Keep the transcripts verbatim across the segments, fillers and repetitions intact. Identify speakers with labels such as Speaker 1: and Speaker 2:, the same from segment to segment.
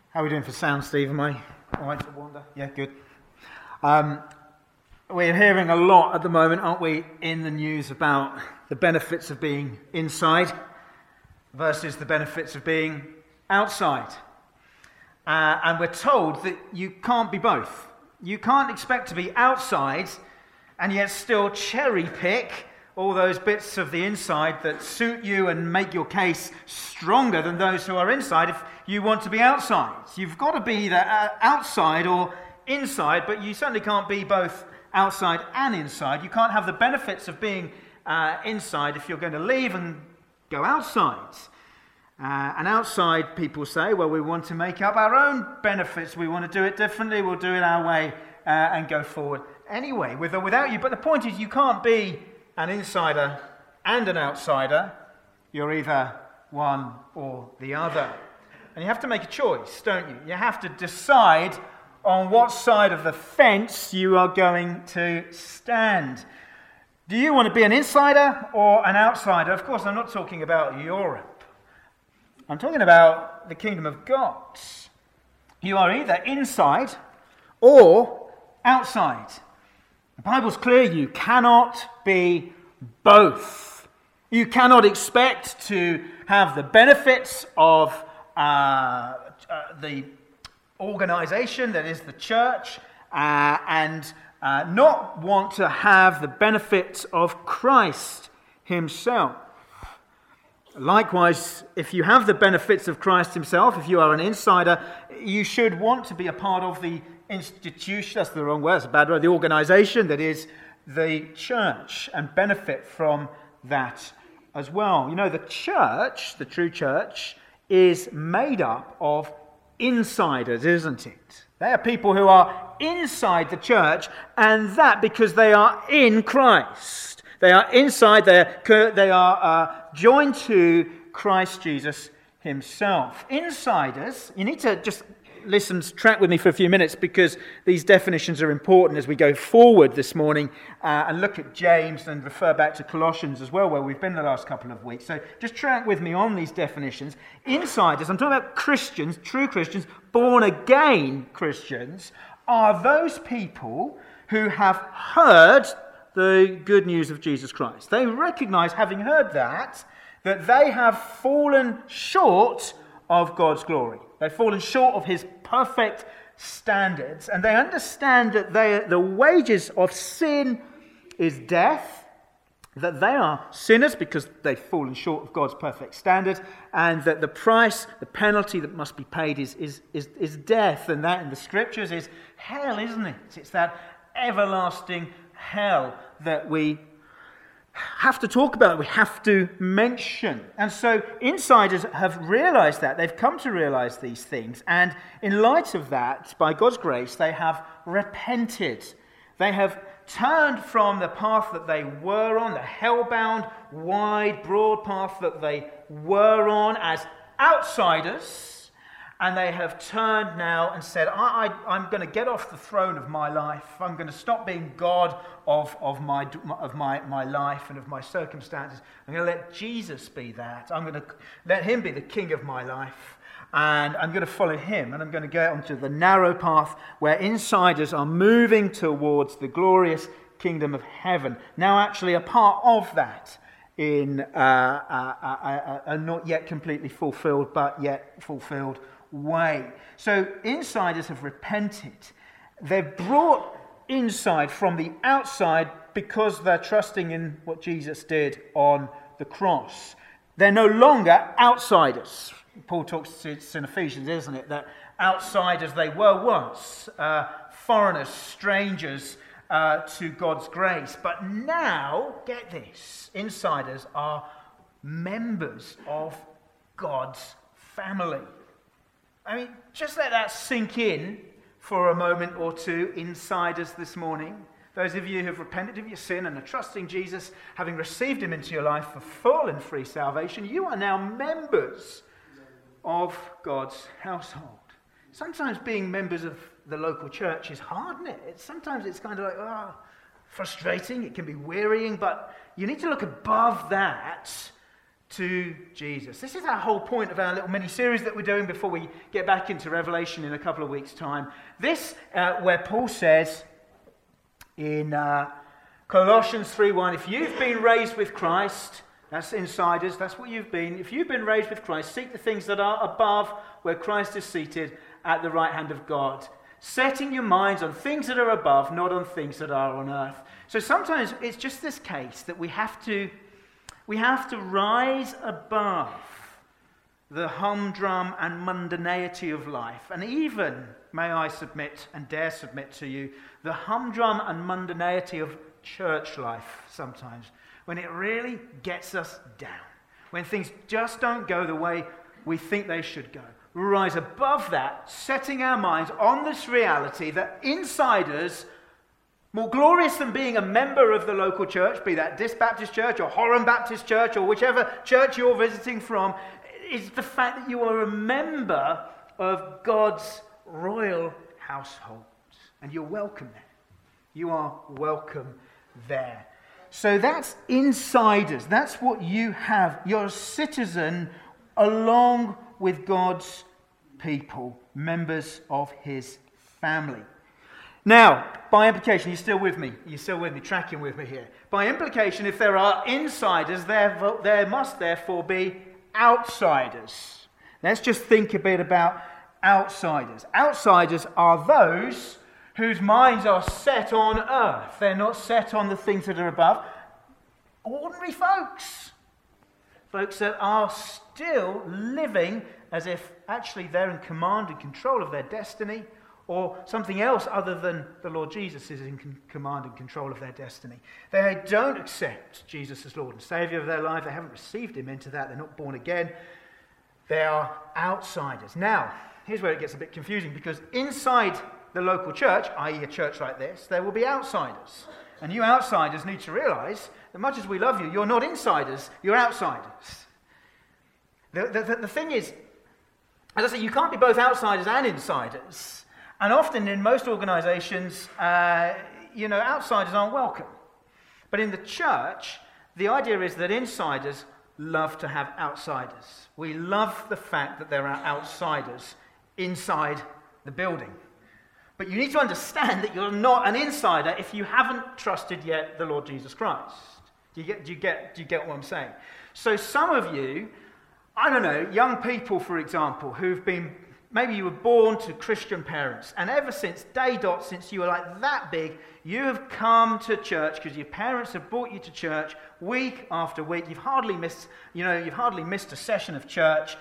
Speaker 1: How are we doing for sound, Steve? Am I all right to wander? Yeah, good. Um, we're hearing a lot at the moment, aren't we, in the news about the benefits of being inside versus the benefits of being outside. Uh, and we're told that you can't be both. You can't expect to be outside and yet still cherry pick all those bits of the inside that suit you and make your case stronger than those who are inside if you want to be outside. You've got to be either outside or inside, but you certainly can't be both outside and inside. You can't have the benefits of being uh, inside if you're going to leave and go outside. Uh, and outside, people say, well, we want to make up our own benefits. We want to do it differently. We'll do it our way uh, and go forward anyway, with or without you. But the point is, you can't be an insider and an outsider. You're either one or the other. And you have to make a choice, don't you? You have to decide on what side of the fence you are going to stand. Do you want to be an insider or an outsider? Of course, I'm not talking about Europe. I'm talking about the kingdom of God. You are either inside or outside. The Bible's clear, you cannot be both. You cannot expect to have the benefits of uh, uh, the organization that is the church uh, and uh, not want to have the benefits of Christ himself. Likewise, if you have the benefits of Christ himself, if you are an insider, you should want to be a part of the institution, that's the wrong word, it's a bad word, the organization that is the church and benefit from that as well. You know, the church, the true church, is made up of insiders, isn't it? They are people who are inside the church, and that because they are in Christ. They are inside, they are, they are uh, joined to Christ Jesus himself. Insiders, you need to just listen, track with me for a few minutes because these definitions are important as we go forward this morning uh, and look at James and refer back to Colossians as well, where we've been the last couple of weeks. So just track with me on these definitions. Insiders, I'm talking about Christians, true Christians, born again Christians, are those people who have heard the good news of Jesus Christ. They recognize, having heard that, that they have fallen short of God's glory. They've fallen short of his perfect standards, and they understand that they, the wages of sin is death, that they are sinners because they've fallen short of God's perfect standard, and that the price, the penalty that must be paid is, is, is, is death, and that in the scriptures is hell, isn't it? It's that everlasting hell that we have to talk about, we have to mention. And so insiders have realized that. They've come to realize these things. And in light of that, by God's grace, they have repented. They have turned from the path that they were on, the hell-bound, wide, broad path that they were on as outsiders. And they have turned now and said, I, I, I'm going to get off the throne of my life. I'm going to stop being God of, of, my, of my, my life and of my circumstances. I'm going to let Jesus be that. I'm going to let him be the king of my life. And I'm going to follow him. And I'm going to go onto the narrow path where insiders are moving towards the glorious kingdom of heaven. Now actually a part of that in uh, a, a, a, a not yet completely fulfilled, but yet fulfilled way. So insiders have repented. They're brought inside from the outside because they're trusting in what Jesus did on the cross. They're no longer outsiders. Paul talks to us in Ephesians, isn't it, that outsiders they were once, uh, foreigners, strangers uh, to God's grace. But now, get this, insiders are members of God's family. I mean, just let that sink in for a moment or two, insiders this morning. Those of you who have repented of your sin and are trusting Jesus, having received him into your life for full and free salvation, you are now members of God's household. Sometimes being members of the local church is hard, isn't it? It's, sometimes it's kind of like, oh, frustrating, it can be wearying, but you need to look above that to Jesus. This is our whole point of our little mini-series that we're doing before we get back into Revelation in a couple of weeks' time. This, uh, where Paul says in uh, Colossians three one, if you've been raised with Christ, that's insiders, that's what you've been. If you've been raised with Christ, seek the things that are above, where Christ is seated at the right hand of God. Setting your minds on things that are above, not on things that are on earth. So sometimes it's just this case that we have to we have to rise above the humdrum and mundanity of life. And even, may I submit and dare submit to you, the humdrum and mundanity of church life sometimes, when it really gets us down, when things just don't go the way we think they should go. We rise above that, setting our minds on this reality that insiders, more glorious than being a member of the local church, be that Dis Baptist Church or Horham Baptist Church or whichever church you're visiting from, is the fact that you are a member of God's royal household. And you're welcome there. You are welcome there. So that's insiders. That's what you have. You're a citizen along with God's people, members of his family. Now, by implication, you're still with me. You're still with me, tracking with me here. By implication, if there are insiders, there, there must therefore be outsiders. Let's just think a bit about outsiders. Outsiders are those whose minds are set on earth. They're not set on the things that are above. Ordinary folks. Folks that are still living as if actually they're in command and control of their destiny, or something else other than the Lord Jesus is in command and control of their destiny. They don't accept Jesus as Lord and Saviour of their life. They haven't received him into that. They're not born again. They are outsiders. Now, here's where it gets a bit confusing, because inside the local church, that is a church like this, there will be outsiders. And you outsiders need to realise that much as we love you, you're not insiders, you're outsiders. The, the, the, the thing is, as I say, you can't be both outsiders and insiders. And often in most organisations, uh, you know, outsiders aren't welcome. But in the church, the idea is that insiders love to have outsiders. We love the fact that there are outsiders inside the building. But you need to understand that you're not an insider if you haven't trusted yet the Lord Jesus Christ. Do you get, do you get, do you get what I'm saying? So some of you, I don't know, young people, for example, who've been, maybe you were born to Christian parents, and ever since day dot, since you were like that big, you have come to church because your parents have brought you to church week after week. You've hardly missed, you know, you've hardly missed a session of church.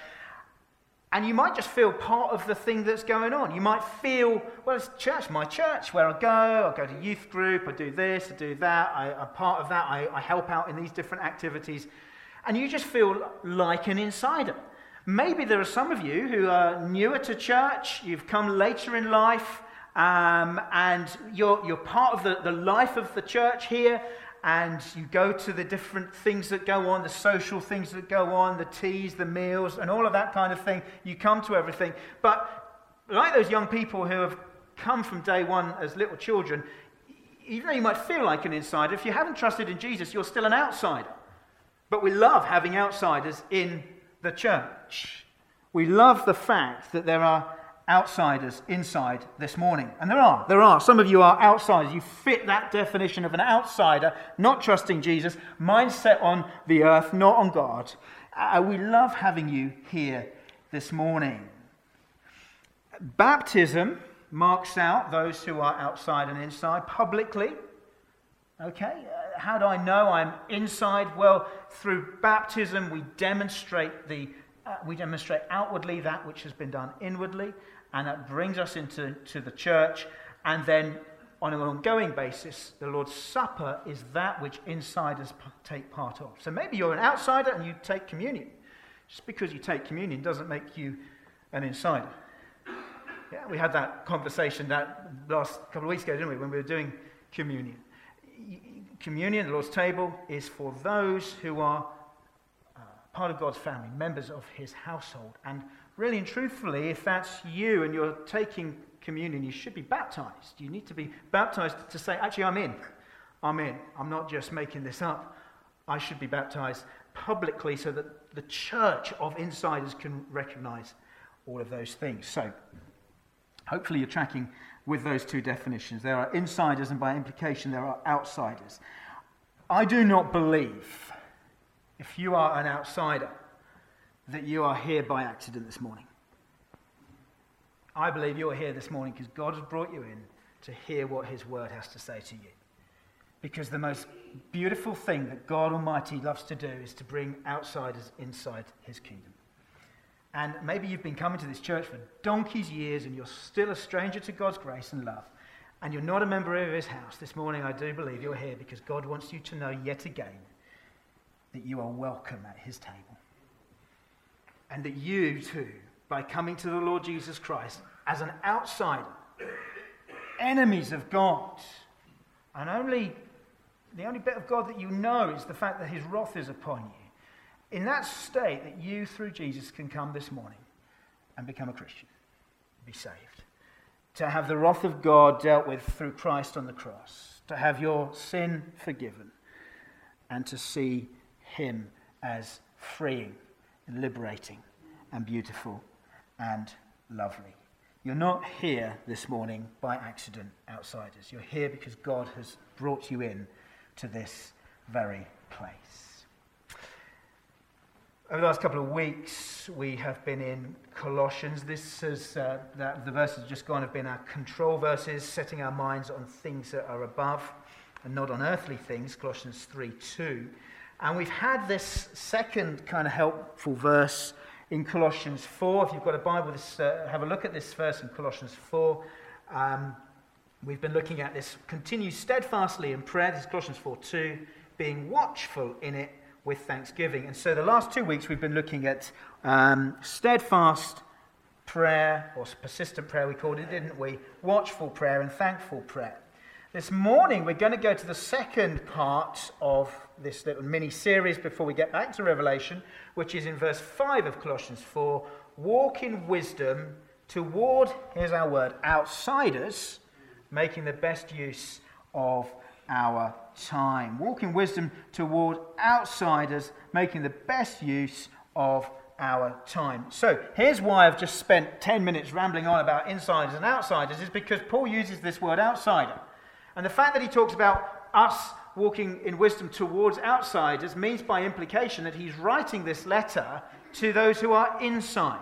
Speaker 1: And you might just feel part of the thing that's going on. You might feel, well, it's church, my church, where I go. I go to youth group, I do this, I do that. I, I'm part of that. I, I help out in these different activities. And you just feel like an insider. Maybe there are some of you who are newer to church. You've come later in life, um, and you're, you're part of the, the life of the church here. And you go to the different things that go on, the social things that go on, the teas, the meals, and all of that kind of thing. You come to everything. But like those young people who have come from day one as little children, even though you might feel like an insider, if you haven't trusted in Jesus, you're still an outsider. But we love having outsiders in the church. We love the fact that there are outsiders inside this morning. And there are. There are. Some of you are outsiders. You fit that definition of an outsider, not trusting Jesus, mind set on the earth, not on God. Uh, we love having you here this morning. Baptism marks out those who are outside and inside publicly. Okay? Uh, how do I know I'm inside? Well, through baptism we demonstrate the uh, we demonstrate outwardly that which has been done inwardly. And that brings us into to the church. And then on an ongoing basis, the Lord's Supper is that which insiders p- take part of. So maybe you're an outsider and you take communion. Just because you take communion doesn't make you an insider. Yeah, we had that conversation that last couple of weeks ago, didn't we, when we were doing communion. Communion, the Lord's table, is for those who are uh, part of God's family, members of his household. And really and truthfully, if that's you and you're taking communion, you should be baptized. You need to be baptized to say, actually, I'm in. I'm in. I'm not just making this up. I should be baptized publicly so that the church of insiders can recognize all of those things. So, hopefully you're tracking with those two definitions. There are insiders, and by implication there are outsiders. I do not believe, if you are an outsider, that you are here by accident this morning. I believe you are here this morning because God has brought you in to hear what his word has to say to you. Because the most beautiful thing that God Almighty loves to do is to bring outsiders inside his kingdom. And maybe you've been coming to this church for donkey's years and you're still a stranger to God's grace and love, and you're not a member of his house. This morning I do believe you're here because God wants you to know yet again that you are welcome at his table. And that you too, by coming to the Lord Jesus Christ as an outsider, enemies of God, and only the only bit of God that you know is the fact that his wrath is upon you, in that state that you through Jesus can come this morning and become a Christian, be saved, to have the wrath of God dealt with through Christ on the cross, to have your sin forgiven, and to see him as freeing and liberating and beautiful and lovely. You're not here this morning by accident, outsiders. You're here because God has brought you in to this very place. Over the last couple of weeks, we have been in Colossians. This is uh, that the verses just gone have been our control verses, setting our minds on things that are above and not on earthly things, Colossians three two. And we've had this second kind of helpful verse in Colossians four. If you've got a Bible, this, uh, have a look at this verse in Colossians four. Um, we've been looking at this, continue steadfastly in prayer. This is Colossians four two, being watchful in it with thanksgiving. And so the last two weeks we've been looking at um, steadfast prayer, or persistent prayer we called it, didn't we? Watchful prayer and thankful prayer. This morning we're going to go to the second part of this little mini-series before we get back to Revelation, which is in verse five of Colossians four, walk in wisdom toward, here's our word, outsiders, making the best use of our time. Walk in wisdom toward outsiders, making the best use of our time. So here's why I've just spent ten minutes rambling on about insiders and outsiders, is because Paul uses this word outsider. And the fact that he talks about us walking in wisdom towards outsiders means by implication that he's writing this letter to those who are inside.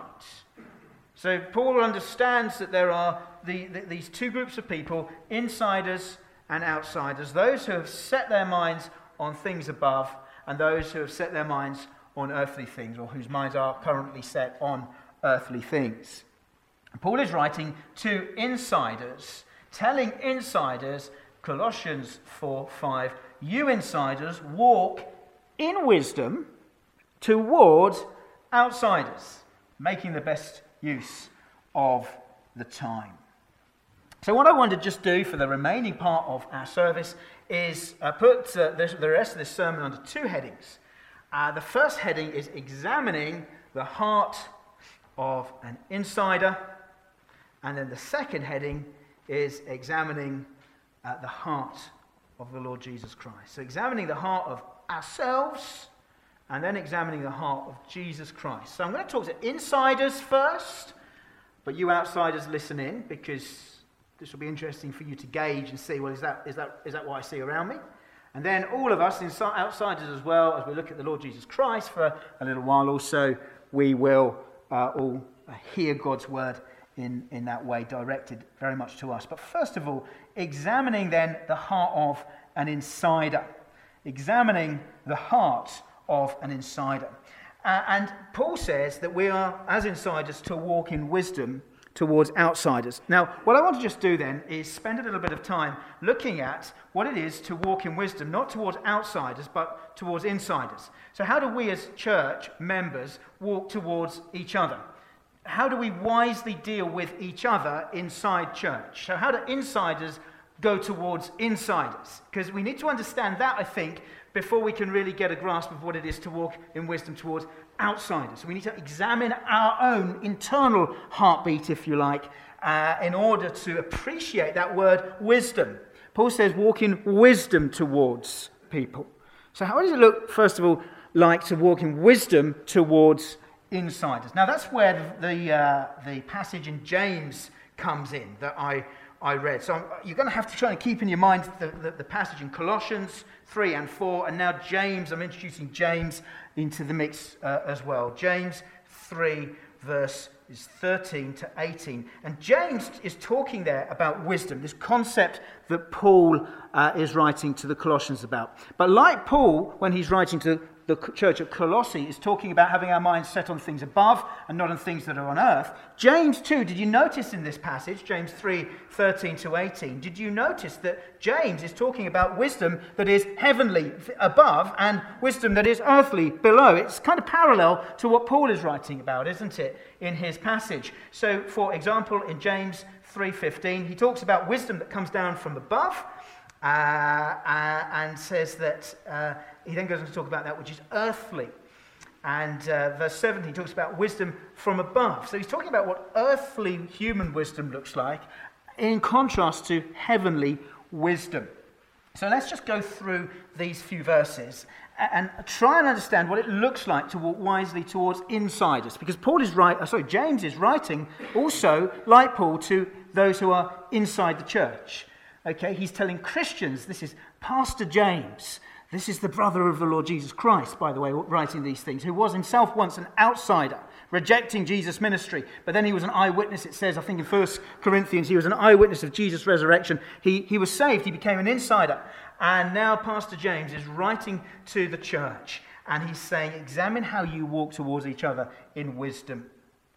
Speaker 1: So Paul understands that there are the, the, these two groups of people, insiders and outsiders, those who have set their minds on things above and those who have set their minds on earthly things, or whose minds are currently set on earthly things. And Paul is writing to insiders, telling insiders, Colossians four five, you insiders walk in wisdom towards outsiders, making the best use of the time. So what I want to just do for the remaining part of our service is uh, put uh, the, the rest of this sermon under two headings. Uh, the first heading is examining the heart of an insider, and then the second heading is examining uh, the heart of the Lord Jesus Christ. So examining the heart of ourselves, and then examining the heart of Jesus Christ. So I'm going to talk to insiders first, but you outsiders listen in, because this will be interesting for you to gauge and see, well, is that is that is that what I see around me? And then all of us, inside, outsiders as well, as we look at the Lord Jesus Christ for a little while also, we will uh, all hear God's word in, in that way, directed very much to us. But first of all, examining then the heart of an insider. Examining the heart of an insider. Uh, and Paul says that we are, as insiders, to walk in wisdom towards outsiders. Now, what I want to just do then is spend a little bit of time looking at what it is to walk in wisdom, not towards outsiders, but towards insiders. So how do we as church members walk towards each other? How do we wisely deal with each other inside church? So how do insiders go towards insiders? Because we need to understand that, I think, before we can really get a grasp of what it is to walk in wisdom towards outsiders. We need to examine our own internal heartbeat, if you like, uh, in order to appreciate that word wisdom. Paul says walk in wisdom towards people. So how does it look, first of all, like to walk in wisdom towards insiders. Now that's where the the, uh, the passage in James comes in that I, I read. So you're going to have to try and keep in your mind the, the, the passage in Colossians three and four, and now James. I'm introducing James into the mix uh, as well. James three, verse is thirteen to eighteen. And James is talking there about wisdom, this concept that Paul uh, is writing to the Colossians about. But like Paul, when he's writing to the church at Colossae, is talking about having our minds set on things above and not on things that are on earth. James too, did you notice in this passage, James three, thirteen to eighteen, did you notice that James is talking about wisdom that is heavenly above and wisdom that is earthly below? It's kind of parallel to what Paul is writing about, isn't it, in his passage? So, for example, in James three fifteen, he talks about wisdom that comes down from above, uh, uh, and says that uh, he then goes on to talk about that which is earthly. And uh, verse seventeen talks about wisdom from above. So he's talking about what earthly human wisdom looks like in contrast to heavenly wisdom. So let's just go through these few verses and try and understand what it looks like to walk wisely towards insiders. Because Paul is right, sorry, James is writing also, like Paul, to those who are inside the church. Okay, he's telling Christians, this is Pastor James. This is the brother of the Lord Jesus Christ, by the way, writing these things, who was himself once an outsider, rejecting Jesus' ministry. But then he was an eyewitness, it says, I think in First Corinthians, he was an eyewitness of Jesus' resurrection. He, he was saved, he became an insider. And now Pastor James is writing to the church, and he's saying, examine how you walk towards each other in wisdom.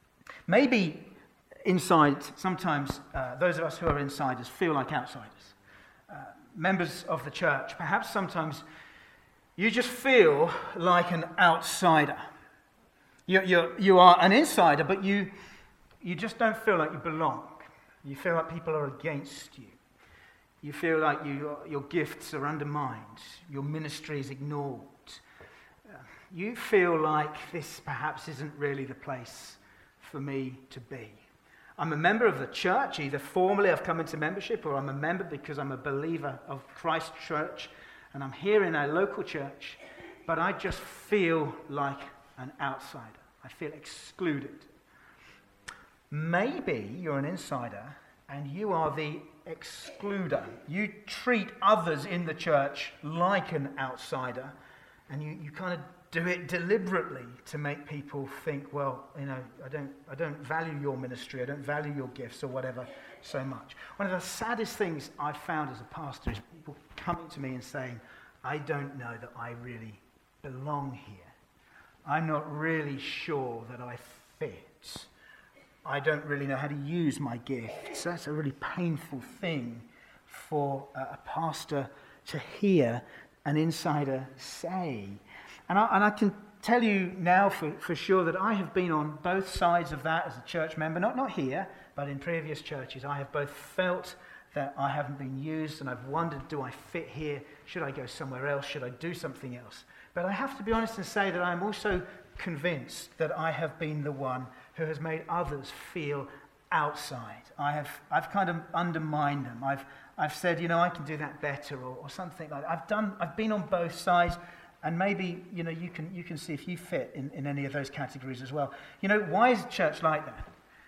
Speaker 1: Maybe inside, sometimes uh, those of us who are insiders feel like outsiders. Uh, members of the church, perhaps sometimes you just feel like an outsider. You, you, you are an insider, but you, you just don't feel like you belong. You feel like people are against you. You feel like you, your gifts are undermined. Your ministry is ignored. Uh, you feel like this perhaps isn't really the place for me to be. I'm a member of the church, either formally I've come into membership, or I'm a member because I'm a believer of Christ Church, and I'm here in our local church, but I just feel like an outsider. I feel excluded. Maybe you're an insider and you are the excluder. You treat others in the church like an outsider, and you, you kind of do it deliberately to make people think, well, you know, I don't, I don't value your ministry, I don't value your gifts or whatever so much. One of the saddest things I've found as a pastor is people coming to me and saying, I don't know that I really belong here. I'm not really sure that I fit. I don't really know how to use my gifts. That's a really painful thing for a pastor to hear an insider say. And I, and I can tell you now for, for sure that I have been on both sides of that as a church member, not, not here, but in previous churches. I have both felt that I haven't been used, and I've wondered, do I fit here? Should I go somewhere else? Should I do something else? But I have to be honest and say that I'm also convinced that I have been the one who has made others feel outside. I have, I've kind of undermined them. I've, I've said, you know, I can do that better, or, or something like that. I've done, I've been on both sides. And maybe, you know, you can you can see if you fit in, in any of those categories as well. You know, why is church like that?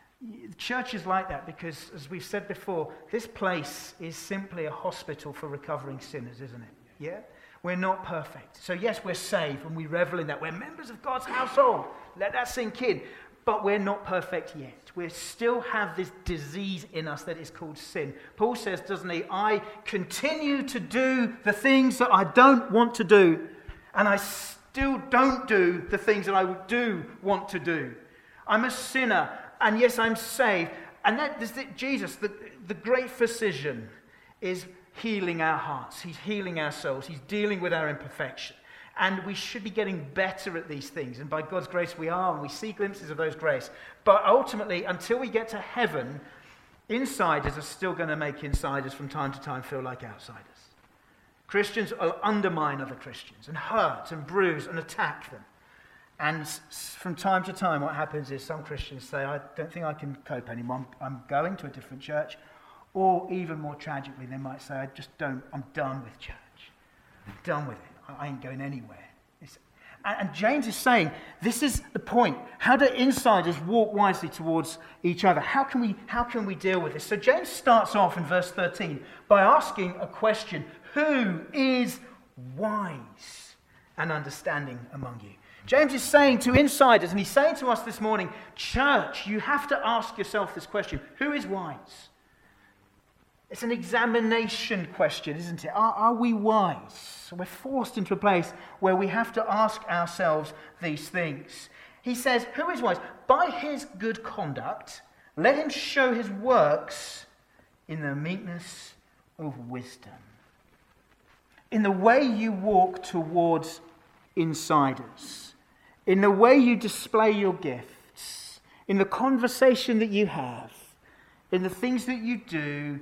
Speaker 1: Church is like that because, as we've said before, this place is simply a hospital for recovering sinners, isn't it? Yeah? We're not perfect. So yes, we're saved and we revel in that. We're members of God's household. Let that sink in. But we're not perfect yet. We still have this disease in us that is called sin. Paul says, doesn't he, I continue to do the things that I don't want to do. And I still don't do the things that I do want to do. I'm a sinner, and yes, I'm saved. And that is that Jesus, the, the great physician, is healing our hearts. He's healing our souls. He's dealing with our imperfection. And we should be getting better at these things. And by God's grace we are, and we see glimpses of those grace. But ultimately, until we get to heaven, insiders are still going to make insiders from time to time feel like outsiders. Christians will undermine other Christians and hurt and bruise and attack them. And from time to time what happens is some Christians say, I don't think I can cope anymore. I'm going to a different church. Or even more tragically, they might say, I just don't, I'm done with church. I'm done with it. I ain't going anywhere. It's, And James is saying, this is the point. How do insiders walk wisely towards each other? How can we, how can we deal with this? So James starts off in verse thirteen by asking a question. Who is wise and understanding among you? James is saying to insiders, and he's saying to us this morning, church, you have to ask yourself this question. Who is wise? It's an examination question, isn't it? Are, are we wise? So we're forced into a place where we have to ask ourselves these things. He says, who is wise? By his good conduct, let him show his works in the meekness of wisdom. In the way you walk towards insiders, in the way you display your gifts, in the conversation that you have, in the things that you do,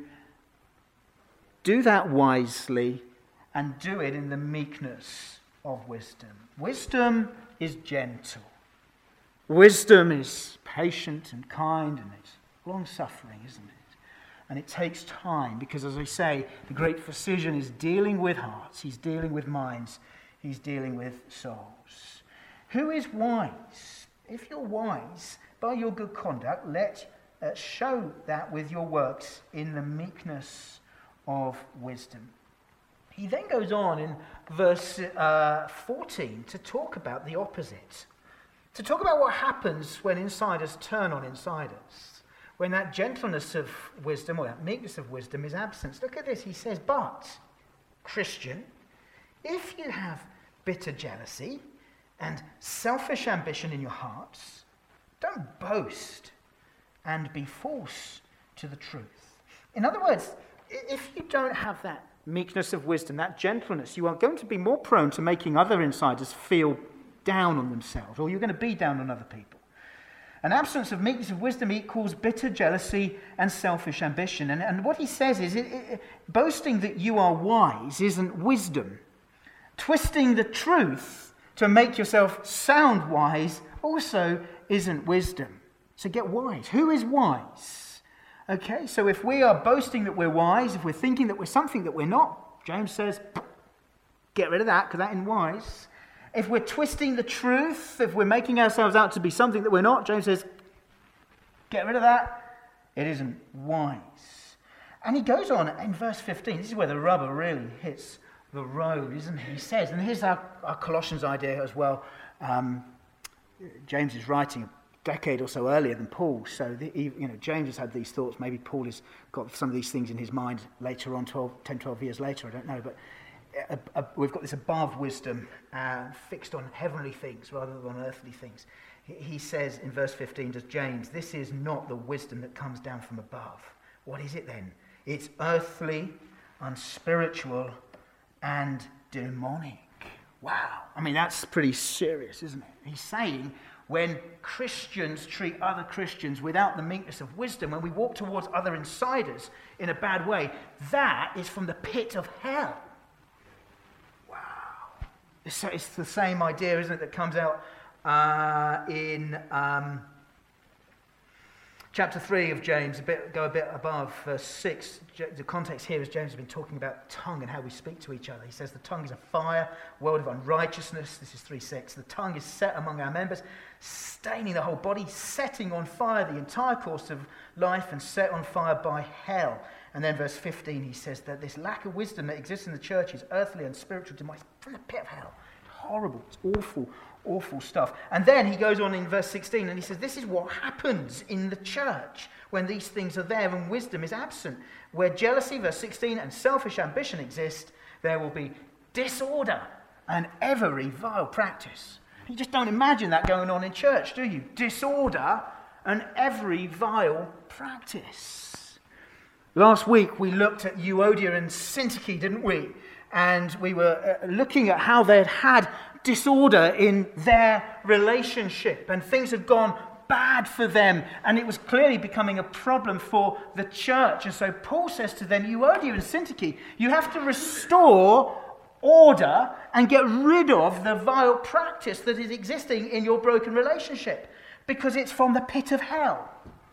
Speaker 1: do that wisely and do it in the meekness of wisdom. Wisdom is gentle. Wisdom is patient and kind and it's long-suffering, isn't it? And it takes time because, as I say, the great physician is dealing with hearts. He's dealing with minds. He's dealing with souls. Who is wise? If you're wise, by your good conduct, let uh, show that with your works in the meekness of wisdom. He then goes on in verse uh, fourteen to talk about the opposite. To talk about what happens when insiders turn on insiders. When that gentleness of wisdom or that meekness of wisdom is absent. Look at this. He says, but, Christian, if you have bitter jealousy and selfish ambition in your hearts, don't boast and be false to the truth. In other words, if you don't have that meekness of wisdom, that gentleness, you are going to be more prone to making other insiders feel down on themselves, or you're going to be down on other people. An absence of meekness of wisdom equals bitter jealousy and selfish ambition. And, and what he says is, it, it, boasting that you are wise isn't wisdom. Twisting the truth to make yourself sound wise also isn't wisdom. So get wise. Who is wise? Okay, so if we are boasting that we're wise, if we're thinking that we're something that we're not, James says, get rid of that, because that isn't wise. If we're twisting the truth, if we're making ourselves out to be something that we're not, James says, get rid of that, it isn't wise. And he goes on in verse fifteen, this is where the rubber really hits the road, isn't he? He says, and here's our, our Colossians idea as well. Um, James is writing decade or so earlier than Paul, so the, you know James has had these thoughts. Maybe Paul has got some of these things in his mind later on, twelve, ten, twelve years later, I don't know, but a, a, we've got this above wisdom uh, fixed on heavenly things rather than on earthly things. He, he says in verse fifteen to James, this is not the wisdom that comes down from above. What is it then? It's earthly, unspiritual, and demonic. Wow. I mean, that's pretty serious, isn't it? He's saying, when Christians treat other Christians without the meekness of wisdom, when we walk towards other insiders in a bad way, that is from the pit of hell. Wow. It's, it's the same idea, isn't it, that comes out uh, in um, chapter three of James, a bit, go a bit above verse six. The context here is James has been talking about tongue and how we speak to each other. He says the tongue is a fire, world of unrighteousness. This is three six. The tongue is set among our members, staining the whole body, setting on fire the entire course of life, and set on fire by hell. And then verse fifteen, he says that this lack of wisdom that exists in the church is earthly and spiritual demise from the pit of hell. Horrible. It's awful, awful stuff. And then he goes on in verse sixteen and he says, this is what happens in the church when these things are there and wisdom is absent. Where jealousy, verse sixteen, and selfish ambition exist, there will be disorder and every vile practice. You just don't imagine that going on in church, do you? Disorder and every vile practice. Last week we looked at Euodia and Syntyche, didn't we? And we were uh, looking at how they'd had disorder in their relationship and things had gone bad for them, and it was clearly becoming a problem for the church. And so Paul says to them, Euodia and Syntyche, you have to restore order and get rid of the vile practice that is existing in your broken relationship, because it's from the pit of hell.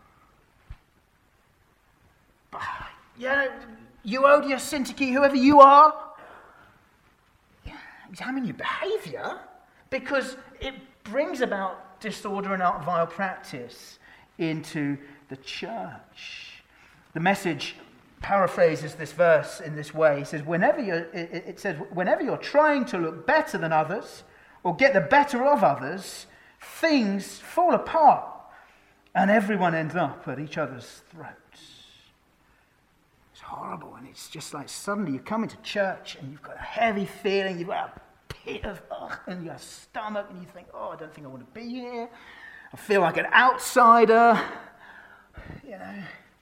Speaker 1: Yeah, Euodia, Syntyche, whoever you are, yeah, examine your behaviour. because it brings about disorder and vile practice into the church. The Message paraphrases this verse in this way. He says, whenever you're, it, it says, whenever you're trying to look better than others or get the better of others, things fall apart and everyone ends up at each other's throats. It's horrible, and it's just like suddenly you come into church and you've got a heavy feeling, you've got a pit of ugh in your stomach, and you think, oh, I don't think I want to be here. I feel like an outsider, you know.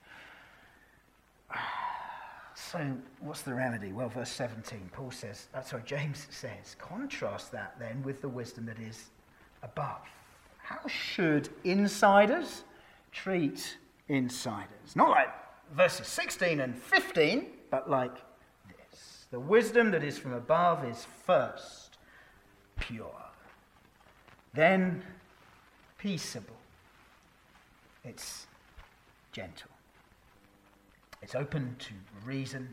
Speaker 1: So what's the remedy? Well, verse seventeen, Paul says, uh, sorry, James says, contrast that then with the wisdom that is above. How should insiders treat insiders? Not like verses sixteen and fifteen, but like this. The wisdom that is from above is first pure, then peaceable. It's gentle. It's open to reason,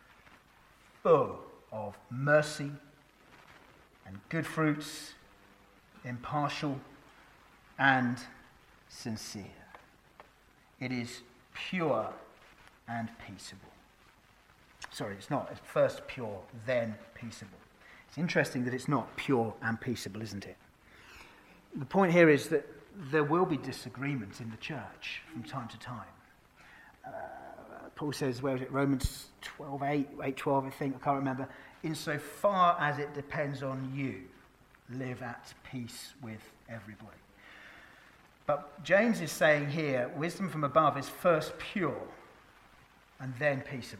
Speaker 1: full of mercy and good fruits, impartial and sincere. It is pure and peaceable. Sorry, it's not. It's first pure, then peaceable. It's interesting that it's not pure and peaceable, isn't it? The point here is that there will be disagreements in the church from time to time. Uh, Paul says, where is it? Romans twelve, eight, eight, twelve, I think, I can't remember. Insofar as it depends on you, live at peace with everybody. But James is saying here, wisdom from above is first pure and then peaceable.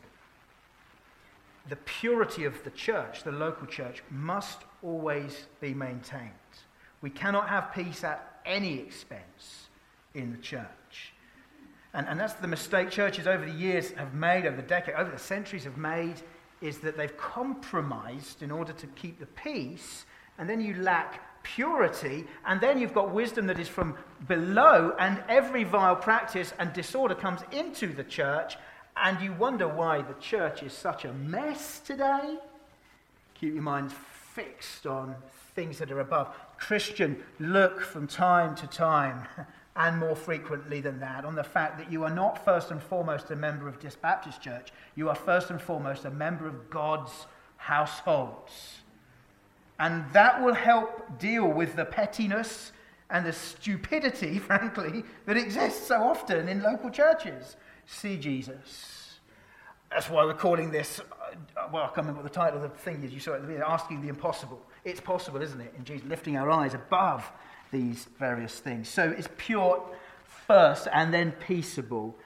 Speaker 1: The purity of the church, the local church, must always be maintained. We cannot have peace at any expense in the church. And, and that's the mistake churches over the years have made, over the decade, over the centuries have made, is that they've compromised in order to keep the peace, and then you lack purity, and then you've got wisdom that is from below, and every vile practice and disorder comes into the church, and you wonder why the church is such a mess today. Keep your minds fixed on things that are above. Christian, look from time to time, and more frequently than that, on the fact that you are not first and foremost a member of this Baptist church. You are first and foremost a member of God's households. And that will help deal with the pettiness and the stupidity, frankly, that exists so often in local churches. See Jesus. That's why we're calling this, uh, well, I can't remember what the title of the thing is. You saw it, asking the impossible. It's possible, isn't it? In Jesus, lifting our eyes above these various things. So it's pure first and then peaceable.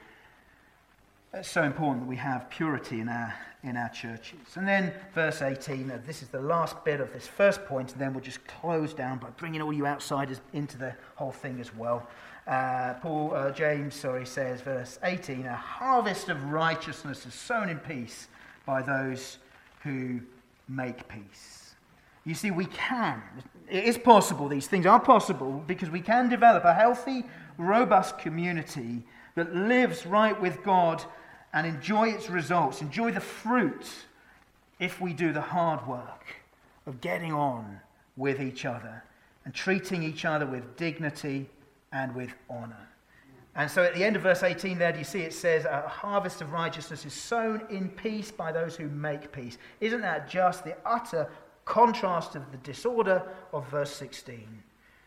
Speaker 1: It's so important that we have purity in our in our churches. And then verse eighteen, uh, this is the last bit of this first point, and then we'll just close down by bringing all you outsiders into the whole thing as well. Uh, Paul, uh, James, sorry, says, verse eighteen, a harvest of righteousness is sown in peace by those who make peace. You see, we can. It is possible. These things are possible because we can develop a healthy, robust community that lives right with God and enjoy its results, enjoy the fruit if we do the hard work of getting on with each other and treating each other with dignity and with honor. And so at the end of verse eighteen there, do you see it says, a harvest of righteousness is sown in peace by those who make peace. Isn't that just the utter contrast of the disorder of verse sixteen?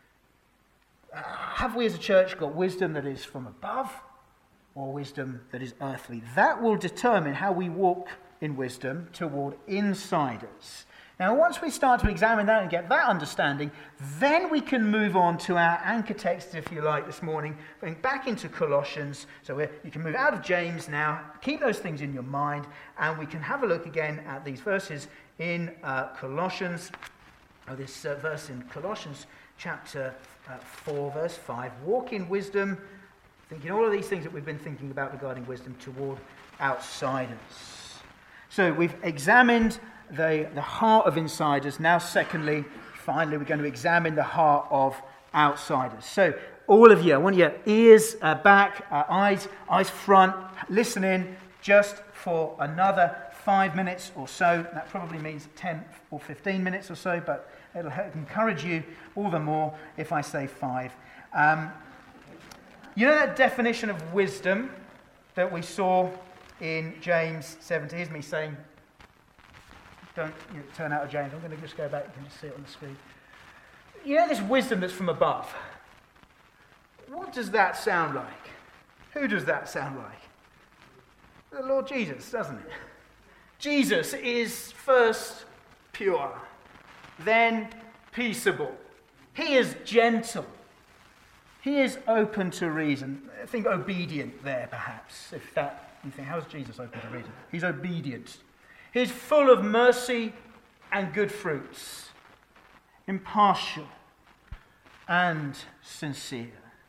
Speaker 1: Uh, have we as a church got wisdom that is from above or wisdom that is earthly? That will determine how we walk in wisdom toward insiders. Now, once we start to examine that and get that understanding, then we can move on to our anchor text, if you like, this morning, going back into Colossians. So we're, you can move out of James now, keep those things in your mind, and we can have a look again at these verses in uh, Colossians, or this uh, verse in Colossians chapter uh, four, verse five. Walk in wisdom, thinking all of these things that we've been thinking about regarding wisdom toward outsiders. So we've examined the, the heart of insiders. Now, secondly, finally, we're going to examine the heart of outsiders. So all of you, I want your ears uh, back, uh, eyes, eyes front, listen in just for another five minutes or so. That probably means ten or fifteen minutes or so, but It'll encourage you all the more if I say five. Um, you know that definition of wisdom that we saw in James seventeen? Here's me saying, don't you know, turn out of James. I'm going to just go back. You can just see it on the screen. You know this wisdom that's from above? What does that sound like? Who does that sound like? The Lord Jesus, doesn't it? Jesus is first pure, then peaceable. He is gentle. He is open to reason. I think obedient there, perhaps. If that, you think, how is Jesus open to reason? He's obedient. He's full of mercy and good fruits, impartial and sincere.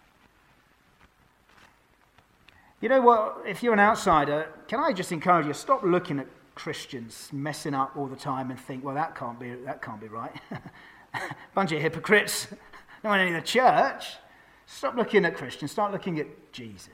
Speaker 1: You know what? If you're an outsider, can I just encourage you, stop looking at Christians messing up all the time and think, well, that can't be that can't be right. Bunch of hypocrites. No one in the church. Stop looking at Christians. Start looking at Jesus.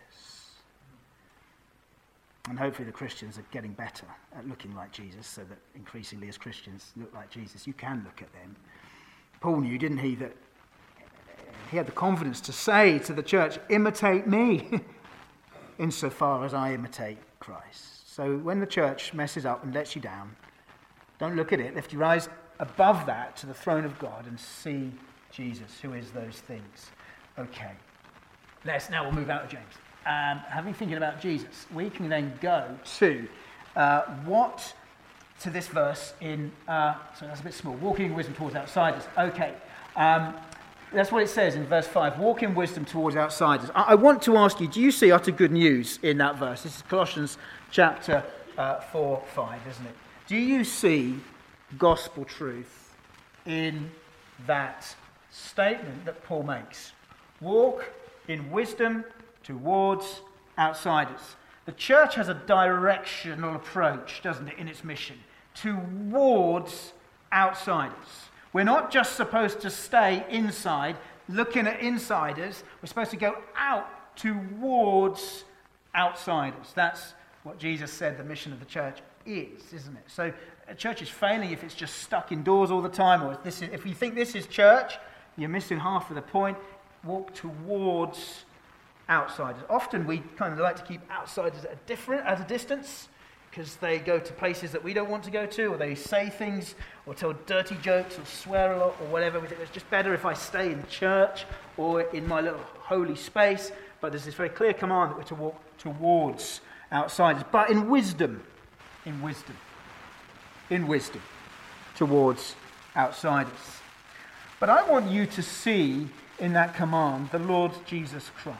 Speaker 1: And hopefully the Christians are getting better at looking like Jesus, so that increasingly as Christians look like Jesus, you can look at them. Paul knew, didn't he, that he had the confidence to say to the church, imitate me insofar as I imitate Christ. So when the church messes up and lets you down, don't look at it. Lift your eyes above that to the throne of God and see Jesus, who is those things. Okay. Let's now we'll move out of James. Um, having thinking about Jesus, we can then go to uh, what to this verse in. Uh, so that's a bit small. Walking in wisdom towards outsiders. Okay. Um, That's what it says in verse five. Walk in wisdom towards outsiders. I, I want to ask you, do you see utter good news in that verse? This is Colossians chapter uh, four, five, isn't it? Do you see gospel truth in that statement that Paul makes? Walk in wisdom towards outsiders. The church has a directional approach, doesn't it, in its mission? Towards outsiders. We're not just supposed to stay inside, looking at insiders. We're supposed to go out towards outsiders. That's what Jesus said the mission of the church is, isn't it? So a church is failing if it's just stuck indoors all the time, or if, this is, if you think this is church, you're missing half of the point. Walk towards outsiders. Often we kind of like to keep outsiders at a different, at a distance, because they go to places that we don't want to go to, or they say things, or tell dirty jokes, or swear a lot, or whatever. We think it's just better if I stay in church, or in my little holy space. But there's this very clear command that we're to walk towards outsiders. But in wisdom, in wisdom, in wisdom, towards outsiders. But I want you to see in that command the Lord Jesus Christ.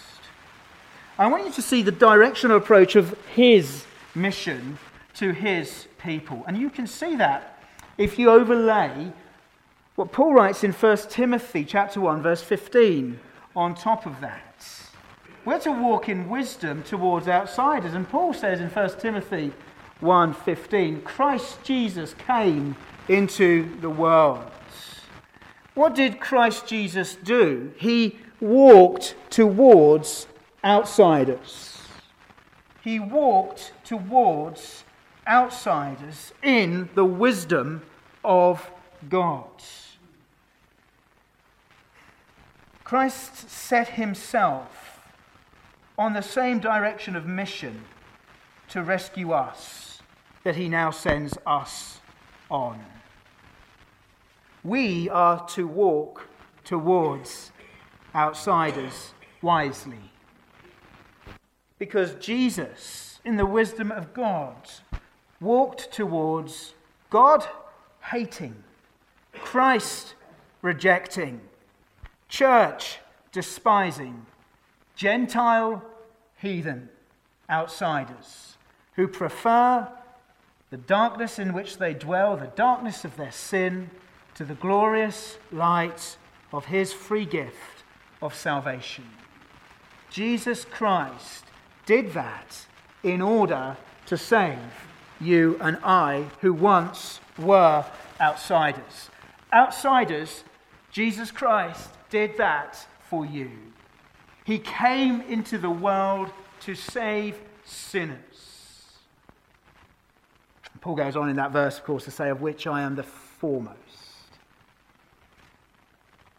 Speaker 1: I want you to see the directional approach of his mission to his people. And you can see that if you overlay what Paul writes in First Timothy chapter one, verse fifteen, on top of that. We're to walk in wisdom towards outsiders. And Paul says in First Timothy one fifteen, Christ Jesus came into the world. What did Christ Jesus do? He walked towards outsiders. He walked towards outsiders in the wisdom of God. Christ set himself on the same direction of mission to rescue us that he now sends us on. We are to walk towards outsiders wisely. Because Jesus, in the wisdom of God, walked towards God hating, Christ rejecting, church despising, Gentile heathen outsiders who prefer the darkness in which they dwell, the darkness of their sin, to the glorious light of his free gift of salvation. Jesus Christ did that in order to save you and I, who once were outsiders. Outsiders, Jesus Christ did that for you. He came into the world to save sinners. Paul goes on in that verse, of course, to say, of which I am the foremost.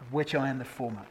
Speaker 1: of which I am the foremost.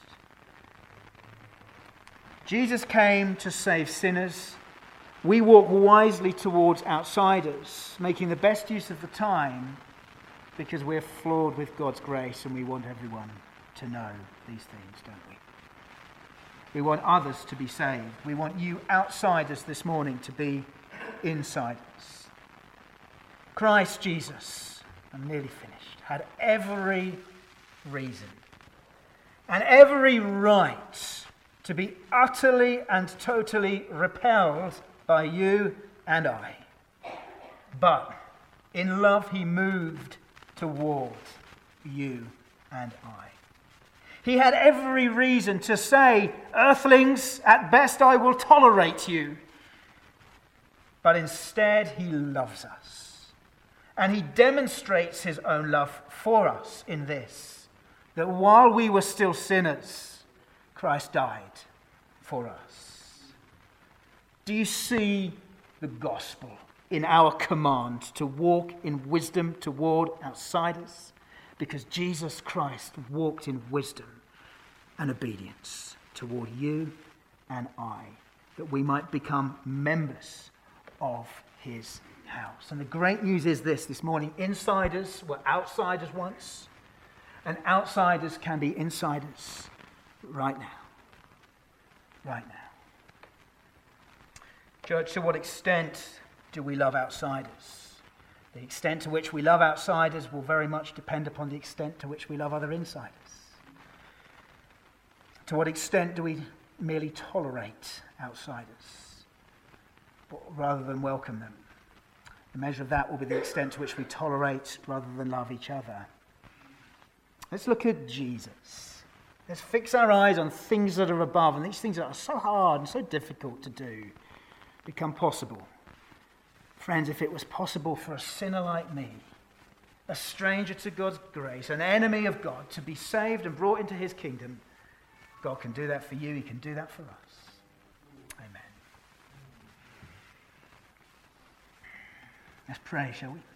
Speaker 1: Jesus came to save sinners. We walk wisely towards outsiders, making the best use of the time because we're flawed with God's grace and we want everyone to know these things, don't we? We want others to be saved. We want you outsiders this morning to be insiders. Christ Jesus, I'm nearly finished, had every reason and every right to be utterly and totally repelled by you and I. But in love he moved towards you and I. He had every reason to say, earthlings, at best I will tolerate you. But instead he loves us. And he demonstrates his own love for us in this, that while we were still sinners, Christ died for us. Do you see the gospel in our command to walk in wisdom toward outsiders? Because Jesus Christ walked in wisdom and obedience toward you and I, that we might become members of his house. And the great news is this this morning: insiders were outsiders once, and outsiders can be insiders right now. Right now. Church, to what extent do we love outsiders? The extent to which we love outsiders will very much depend upon the extent to which we love other insiders. To what extent do we merely tolerate outsiders rather than welcome them? The measure of that will be the extent to which we tolerate rather than love each other. Let's look at Jesus. Let's fix our eyes on things that are above, and these things that are so hard and so difficult to do become possible. Friends, if it was possible for a sinner like me, a stranger to God's grace, an enemy of God, to be saved and brought into his kingdom, God can do that for you. He can do that for us. Amen. Let's pray, shall we?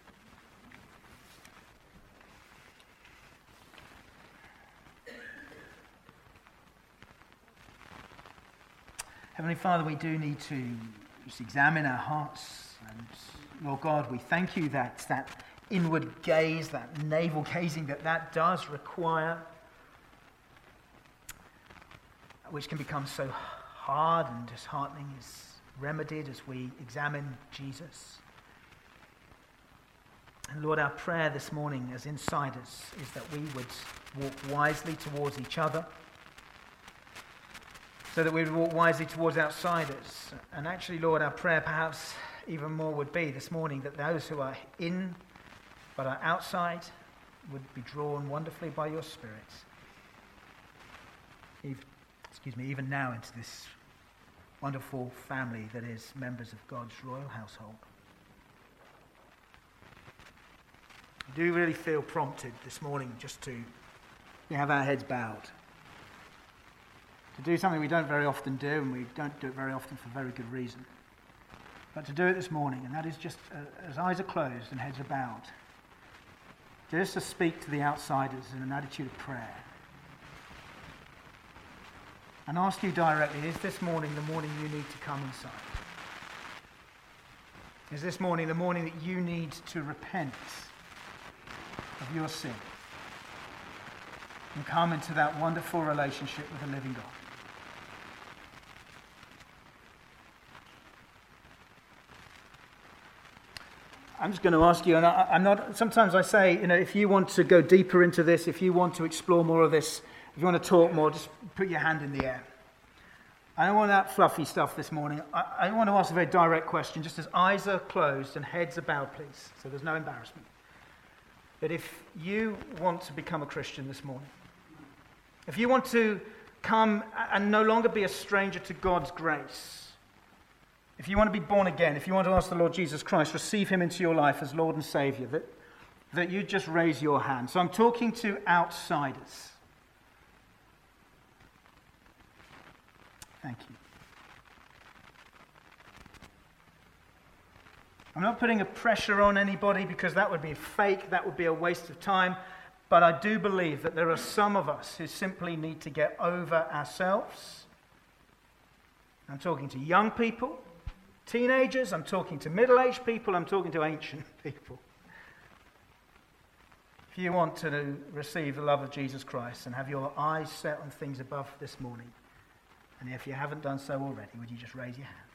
Speaker 1: Heavenly Father, we do need to just examine our hearts. And Lord God, we thank you that that inward gaze, that navel gazing, that that does require, which can become so hard and disheartening, is remedied as we examine Jesus. And Lord, our prayer this morning as insiders is that we would walk wisely towards each other, so that we would walk wisely towards outsiders. And actually, Lord, our prayer perhaps even more would be this morning that those who are in but are outside would be drawn wonderfully by your Spirit, even, excuse me, even now into this wonderful family that is members of God's royal household. I do really feel prompted this morning just to have our heads bowed, to do something we don't very often do, and we don't do it very often for very good reason. But to do it this morning, and that is just uh, as eyes are closed and heads are bowed, just to speak to the outsiders in an attitude of prayer. And ask you directly, is this morning the morning you need to come inside? Is this morning the morning that you need to repent of your sin and come into that wonderful relationship with the living God? I'm just going to ask you, and I, I'm not, sometimes I say, you know, if you want to go deeper into this, if you want to explore more of this, if you want to talk more, just put your hand in the air. I don't want that fluffy stuff this morning. I, I want to ask a very direct question, just as eyes are closed and heads are bowed, please, so there's no embarrassment. That if you want to become a Christian this morning, if you want to come and no longer be a stranger to God's grace, if you want to be born again, if you want to ask the Lord Jesus Christ, receive him into your life as Lord and Saviour, that, that you just raise your hand. So I'm talking to outsiders. Thank you. I'm not putting a pressure on anybody because that would be fake, that would be a waste of time. But I do believe that there are some of us who simply need to get over ourselves. I'm talking to young people, teenagers, I'm talking to middle-aged people, I'm talking to ancient people. If you want to receive the love of Jesus Christ and have your eyes set on things above this morning, and if you haven't done so already, would you just raise your hand?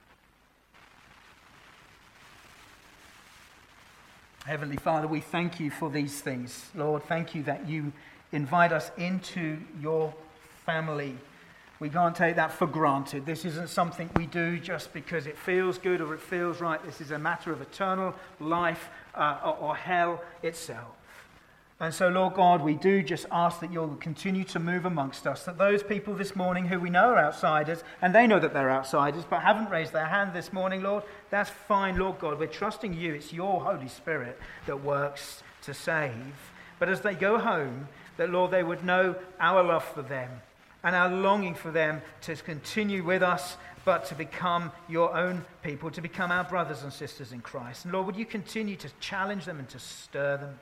Speaker 1: Heavenly Father, we thank you for these things. Lord, thank you that you invite us into your family. We can't take that for granted. This isn't something we do just because it feels good or it feels right. This is a matter of eternal life uh, or, or hell itself. And so, Lord God, we do just ask that you'll continue to move amongst us, that those people this morning who we know are outsiders, and they know that they're outsiders, but haven't raised their hand this morning, Lord, that's fine, Lord God. We're trusting you. It's your Holy Spirit that works to save. But as they go home, that, Lord, they would know our love for them and our longing for them to continue with us, but to become your own people, to become our brothers and sisters in Christ. And, Lord, would you continue to challenge them and to stir them?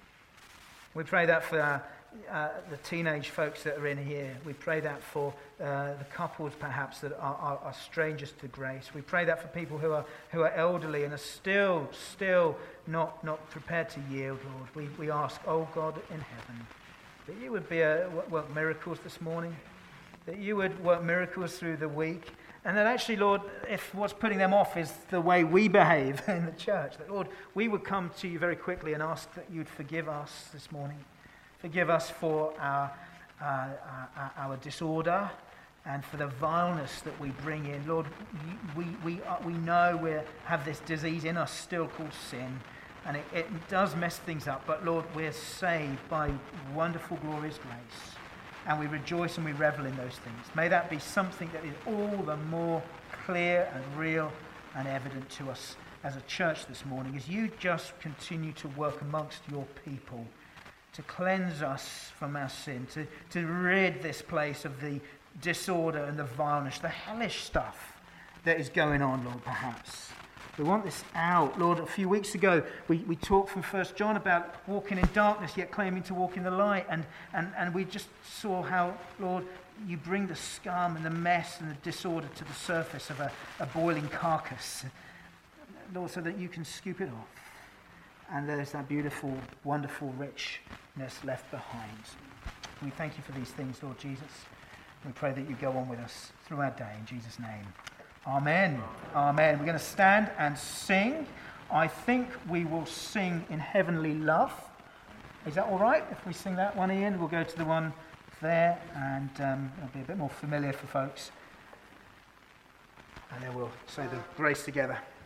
Speaker 1: We pray that for our, uh, the teenage folks that are in here. We pray that for uh, the couples perhaps that are, are, are strangers to grace. We pray that for people who are who are elderly and are still, still not, not prepared to yield, Lord. We, we ask, oh God in heaven, that you would be a, work miracles this morning, that you would work miracles through the week, and that actually, Lord, if what's putting them off is the way we behave in the church, that, Lord, we would come to you very quickly and ask that you'd forgive us this morning. Forgive us for our, uh, our, our disorder and for the vileness that we bring in. Lord, we, we, are, we know we have this disease in us still called sin, and it, it does mess things up, but, Lord, we're saved by wonderful, glorious grace. And we rejoice and we revel in those things. May that be something that is all the more clear and real and evident to us as a church this morning, as you just continue to work amongst your people to cleanse us from our sin, to, to rid this place of the disorder and the vileness, the hellish stuff that is going on, Lord, perhaps. We want this out. Lord, a few weeks ago, we, we talked from First John about walking in darkness, yet claiming to walk in the light. And, and, and we just saw how, Lord, you bring the scum and the mess and the disorder to the surface of a, a boiling carcass. Lord, so that you can scoop it off. And there's that beautiful, wonderful richness left behind. We thank you for these things, Lord Jesus. We pray that you go on with us through our day in Jesus' name. Amen. Amen. We're going to stand and sing. I think we will sing In Heavenly Love. Is that all right if we sing that one, Ian? We'll go to the one there, and um, it'll be a bit more familiar for folks. And then we'll say the grace together.